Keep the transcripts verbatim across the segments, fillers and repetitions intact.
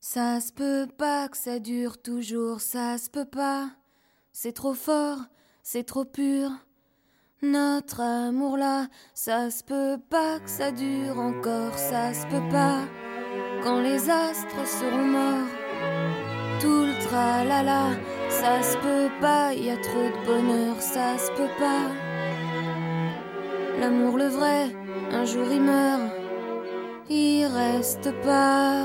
Ça se peut pas que ça dure toujours, ça se peut pas. C'est trop fort, c'est trop pur. Notre amour là, ça se peut pas que ça dure encore, ça se peut pas. Quand les astres seront morts, tout le tralala, ça se peut pas, y a trop de bonheur, ça se peut pas. L'amour le vrai, un jour il meurt, il reste pas.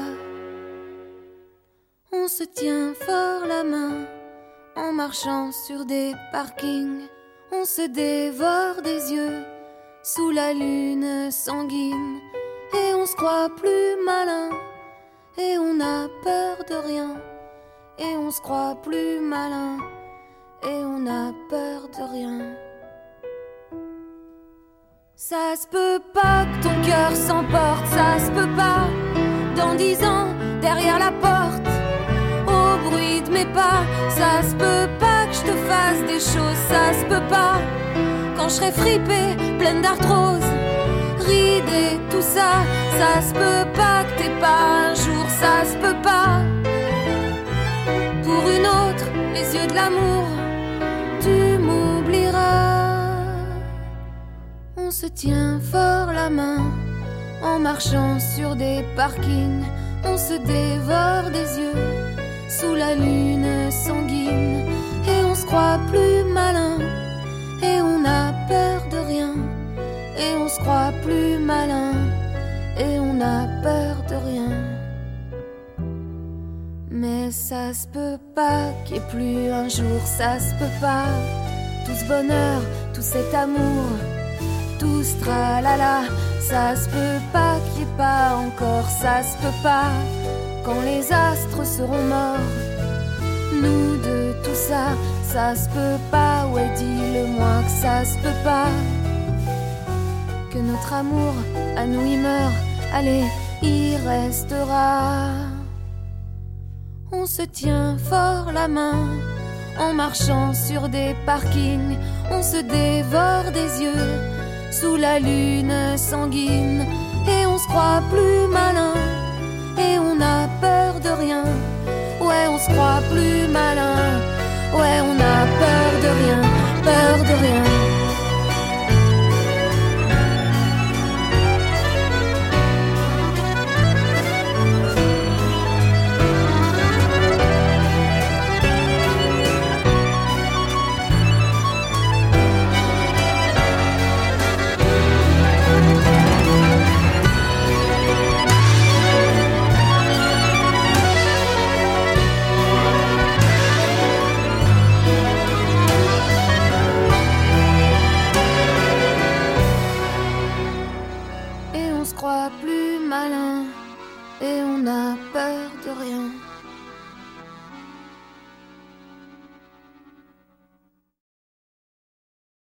On se tient fort la main en marchant sur des parkings. On se dévore des yeux sous la lune sanguine. Et on se croit plus malin, et on a peur de rien. Et on se croit plus malin, et on a peur de rien. Ça se peut pas que ton cœur s'emporte, ça se peut pas. Dans dix ans, derrière la porte, au bruit de mes pas, ça se peut pas que je te fasse des choses, ça se peut pas. Quand je serai fripée, pleine d'arthrose, ridée, tout ça, ça se peut pas que t'aies pas un jour, ça se peut pas. Pour une autre, les yeux de l'amour, tu m'oublieras. On se tient fort la main en marchant sur des parkings. On se dévore des yeux sous la lune sanguine. Et on se croit plus malin, et on a peur de rien. Et on se croit plus malin, et on a peur de rien. Mais ça se peut pas qu'il y ait plus un jour, ça se peut pas. Tout ce bonheur, tout cet amour, tout ce tralala, ça se peut pas qu'il y ait pas encore, ça se peut pas. Quand les astres seront morts, nous deux, tout ça, ça se peut pas. Ouais, dis-le-moi que ça se peut pas. Que notre amour, à nous il meurt, allez, il restera. On se tient fort la main en marchant sur des parkings. On se dévore des yeux sous la lune sanguine. Et on se croit plus malin, et on a peur de rien. Ouais, on se croit plus malin, ouais, on a peur de rien, peur de rien. Plus malin, et on a peur de rien.